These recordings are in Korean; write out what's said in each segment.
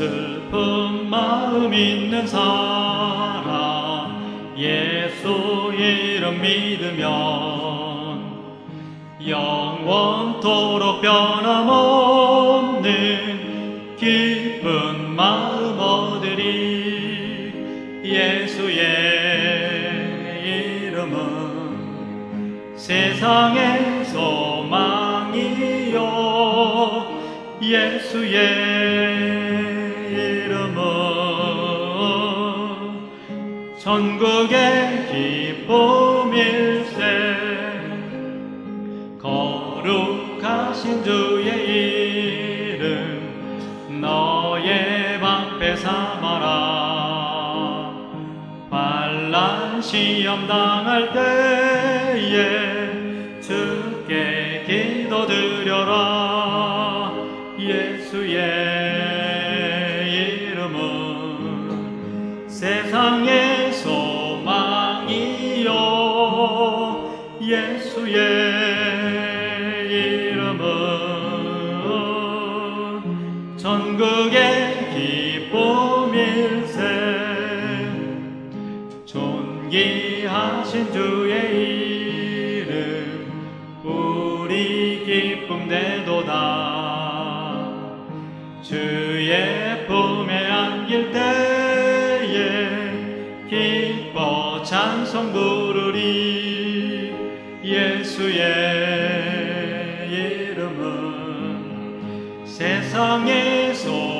슬픈 마음 있는 사람 예수 이름 믿으면 영원토록 변함없는 기쁜 마음 얻으리. 예수의 이름은 세상의 소망이요 예수의 이름은 천국의 기쁨일세. 거룩하신 주의 이름 너의 방패 삼아라. 환난 시험 당할 때에 주께 기도드려라. 예수의 이름은 세상의 소망이요 예수의 이름은 천국의 기쁨일세. 존귀하신 주의 이름 우리 기쁨 되도다. 주의 품에 안길 때에 기뻐 찬송 부르리. 예수의 이름은 세상의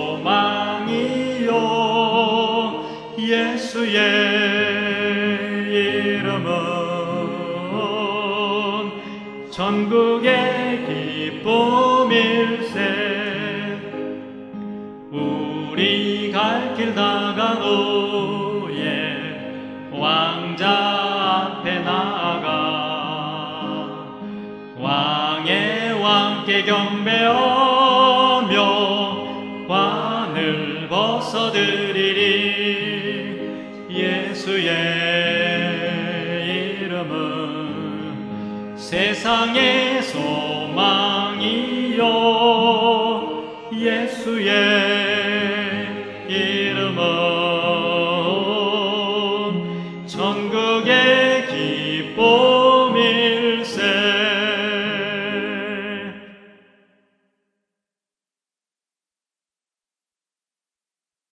소망이요 예수의 이름은 천국의 기쁨일세. 우리 갈 길 다가오에 왕자 앞에 나아가 왕의 왕께 경배하며 관을 벗어드리리. 예수의 이름은 세상의 소망이요 예수의 이름은